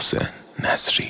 محسن نصری.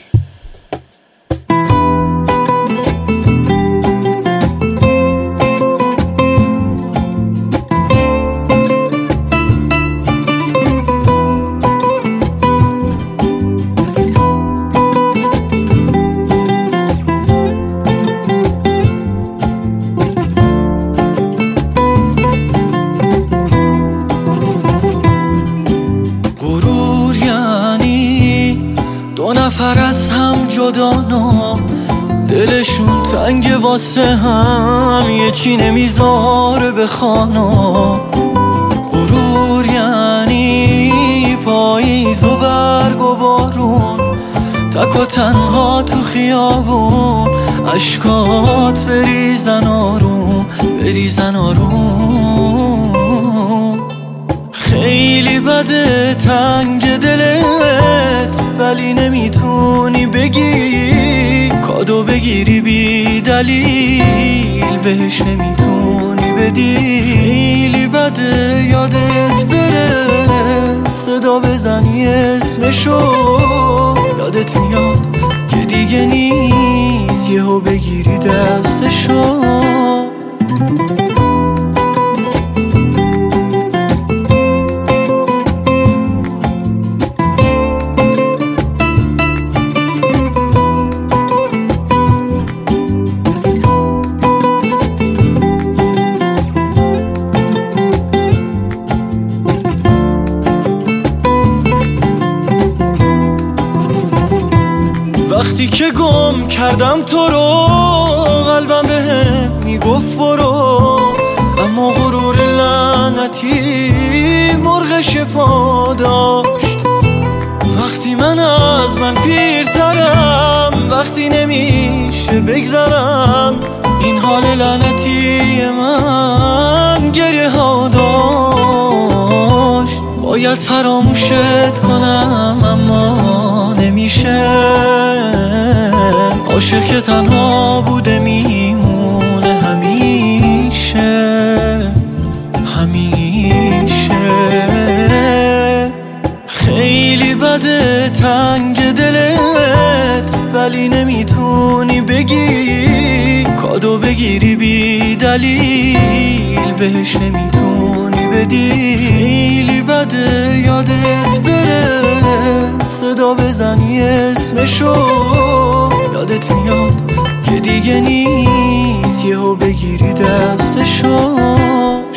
دو نفر از هم جدانا، دلشون تنگ واسه هم، یه چی نمیذاره بخوانا. غرور یعنی پاییز و برگ و بارون، تک و تنها تو خیابون، اشکات بریزن آروم بریزن آروم. خیلی بده تنگ دلت، ولی نمیتونی بگی کادو بگیری بی دلیل، بهش نمیتونی بدی. خیلی بده یادت بره، صدا بزنی اسمشو، یادت میاد که دیگه نیست، یهو بگیری دستشو. وقتی که گم کردم تو رو، قلبم بهم میگفت برو، اما غرور لعنتی مرغش پا داشت. وقتی من از من پیرترم، وقتی نمیشه بگذرم، این حال لعنتی من گریه ها داشت. باید فراموشت کنم اما نمیشه، عاشق که تنها بوده میمونه همیشه همیشه. خیلی بده تنگ دلت، ولی نمیتونی بگی کادو بگیری بی دلیل، بهش نمیتونی بدی. خیلی بده یادت بره، صدا بزنی اسمشو، یادت میاد که دیگه نیست، یهو بگیری دستشو.